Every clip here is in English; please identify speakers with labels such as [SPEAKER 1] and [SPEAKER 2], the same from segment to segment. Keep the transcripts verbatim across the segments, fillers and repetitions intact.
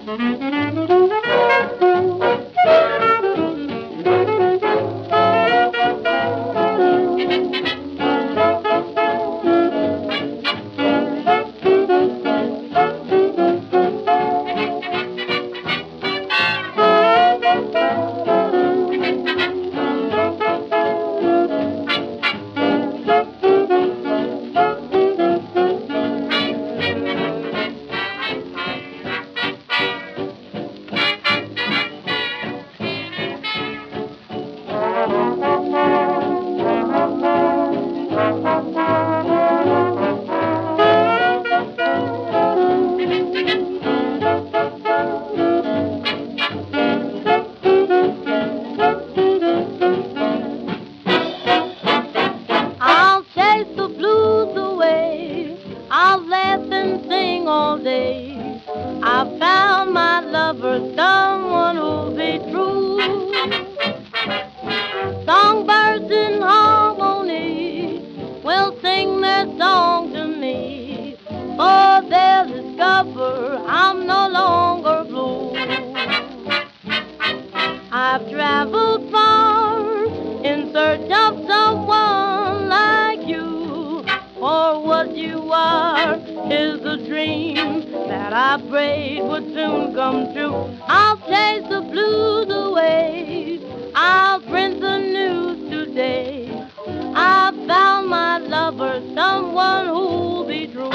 [SPEAKER 1] I'll chase the blues away. I'll laugh and sing all day. I found my lover, someone who'll be true. Songbirds in harmony will sing their song to me, for they'll discover I'm no longer blue. I've traveled far in search of someone like you, for what you are is the dream that I prayed would soon come true. I'll chase the blues away, I'll print the news today. I found my lover, someone who'll be true.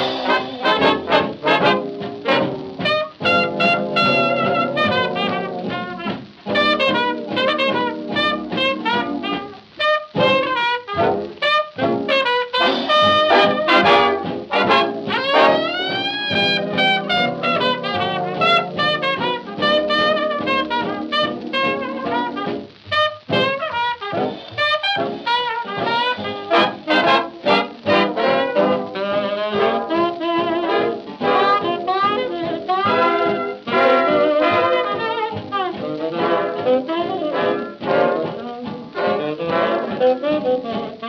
[SPEAKER 1] Thank you.